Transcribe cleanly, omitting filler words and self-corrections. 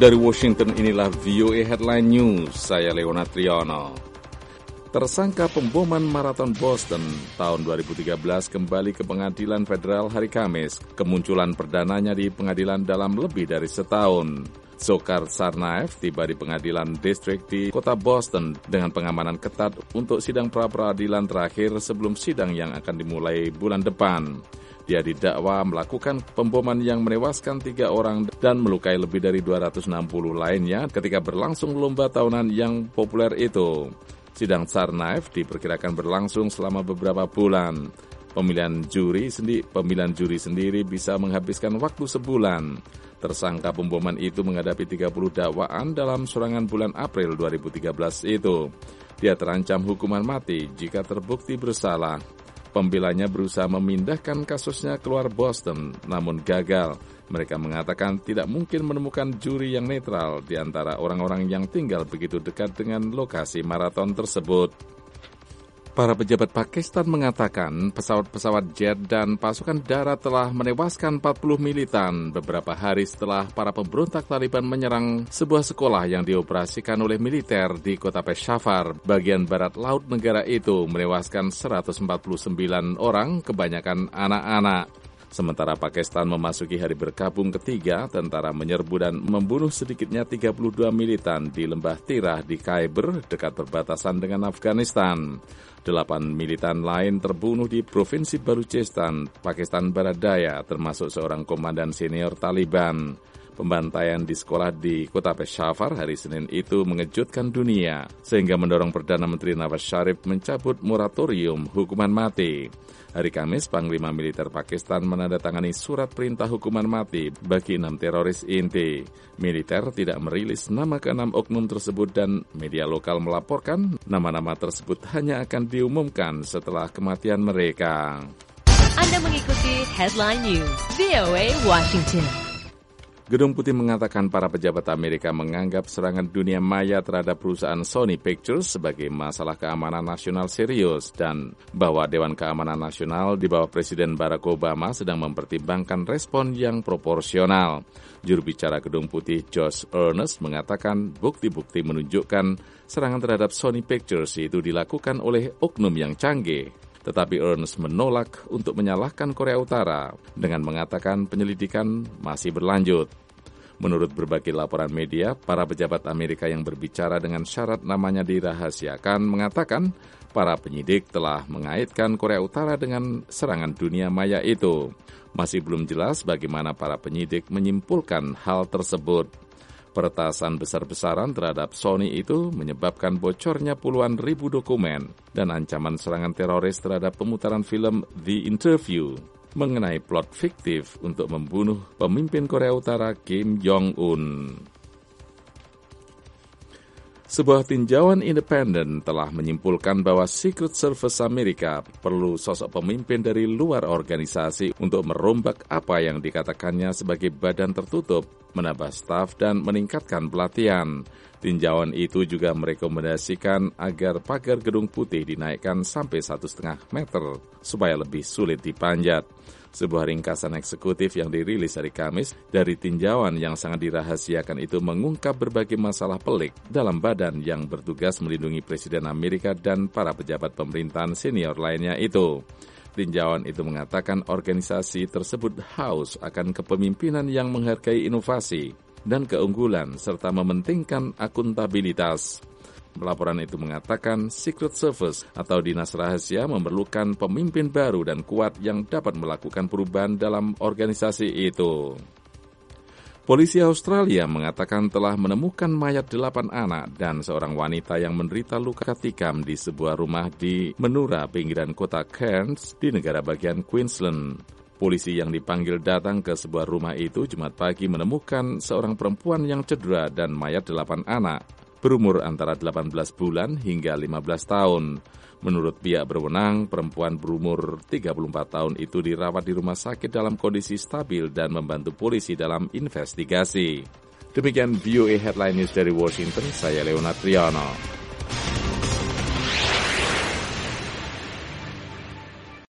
Dari Washington, inilah VOA Headline News, saya Leonard Triono. Tersangka pemboman Marathon Boston tahun 2013 kembali ke pengadilan federal hari Kamis. Kemunculan perdananya di pengadilan dalam lebih dari setahun. Dzhokhar Tsarnaev tiba di pengadilan distrik di kota Boston dengan pengamanan ketat untuk sidang pra-peradilan terakhir sebelum sidang yang akan dimulai bulan depan. Dia didakwa melakukan pemboman yang menewaskan 3 orang dan melukai lebih dari 260 lainnya ketika berlangsung lomba tahunan yang populer itu. Sidang Tsarnaev diperkirakan berlangsung selama beberapa bulan. Pemilihan juri sendiri bisa menghabiskan waktu sebulan. Tersangka pemboman itu menghadapi 30 dakwaan dalam serangan bulan April 2013 itu. Dia terancam hukuman mati jika terbukti bersalah. Pembelanya berusaha memindahkan kasusnya keluar Boston, namun gagal. Mereka mengatakan tidak mungkin menemukan juri yang netral di antara orang-orang yang tinggal begitu dekat dengan lokasi maraton tersebut. Para pejabat Pakistan mengatakan pesawat-pesawat jet dan pasukan darat telah menewaskan 40 militan beberapa hari setelah para pemberontak Taliban menyerang sebuah sekolah yang dioperasikan oleh militer di kota Peshawar, bagian barat laut negara itu, menewaskan 149 orang, kebanyakan anak-anak. Sementara Pakistan memasuki hari berkabung ketiga, tentara menyerbu dan membunuh sedikitnya 32 militan di lembah Tirah di Khyber, dekat perbatasan dengan Afghanistan. 8 militan lain terbunuh di Provinsi Baluchistan, Pakistan Barat Daya, termasuk seorang komandan senior Taliban. Pembantaian di sekolah di kota Peshawar hari Senin itu mengejutkan dunia, sehingga mendorong Perdana Menteri Nawaz Sharif mencabut moratorium hukuman mati. Hari Kamis, Panglima Militer Pakistan menandatangani surat perintah hukuman mati bagi 6 teroris inti. Militer tidak merilis nama ke-6 oknum tersebut dan media lokal melaporkan nama-nama tersebut hanya akan diumumkan setelah kematian mereka. Anda mengikuti Headline News, VOA Washington. Gedung Putih mengatakan para pejabat Amerika menganggap serangan dunia maya terhadap perusahaan Sony Pictures sebagai masalah keamanan nasional serius dan bahwa Dewan Keamanan Nasional di bawah Presiden Barack Obama sedang mempertimbangkan respon yang proporsional. Juru bicara Gedung Putih Josh Earnest mengatakan bukti-bukti menunjukkan serangan terhadap Sony Pictures itu dilakukan oleh oknum yang canggih. Tetapi Ernest menolak untuk menyalahkan Korea Utara dengan mengatakan penyelidikan masih berlanjut. Menurut berbagai laporan media, para pejabat Amerika yang berbicara dengan syarat namanya dirahasiakan mengatakan para penyidik telah mengaitkan Korea Utara dengan serangan dunia maya itu. Masih belum jelas bagaimana para penyidik menyimpulkan hal tersebut. Peretasan besar-besaran terhadap Sony itu menyebabkan bocornya puluhan ribu dokumen dan ancaman serangan teroris terhadap pemutaran film The Interview mengenai plot fiktif untuk membunuh pemimpin Korea Utara Kim Jong-un. Sebuah tinjauan independen telah menyimpulkan bahwa Secret Service Amerika perlu sosok pemimpin dari luar organisasi untuk merombak apa yang dikatakannya sebagai badan tertutup, menambah staf, dan meningkatkan pelatihan. Tinjauan itu juga merekomendasikan agar pagar Gedung Putih dinaikkan sampai 1,5 meter supaya lebih sulit dipanjat. Sebuah ringkasan eksekutif yang dirilis hari Kamis dari tinjauan yang sangat dirahasiakan itu mengungkap berbagai masalah pelik dalam badan yang bertugas melindungi Presiden Amerika dan para pejabat pemerintahan senior lainnya itu. Tinjauan itu mengatakan organisasi tersebut haus akan kepemimpinan yang menghargai inovasi dan keunggulan serta mementingkan akuntabilitas. Laporan itu mengatakan Secret Service atau Dinas Rahasia memerlukan pemimpin baru dan kuat yang dapat melakukan perubahan dalam organisasi itu. Polisi Australia mengatakan telah menemukan mayat 8 anak dan seorang wanita yang menderita luka tikam di sebuah rumah di Menura, pinggiran kota Cairns di negara bagian Queensland. Polisi yang dipanggil datang ke sebuah rumah itu Jumat pagi menemukan seorang perempuan yang cedera dan mayat 8 anak, berumur antara 18 bulan hingga 15 tahun. Menurut pihak berwenang, perempuan berumur 34 tahun itu dirawat di rumah sakit dalam kondisi stabil dan membantu polisi dalam investigasi. Demikian VOA Headline News dari Washington, saya Leonard Triono.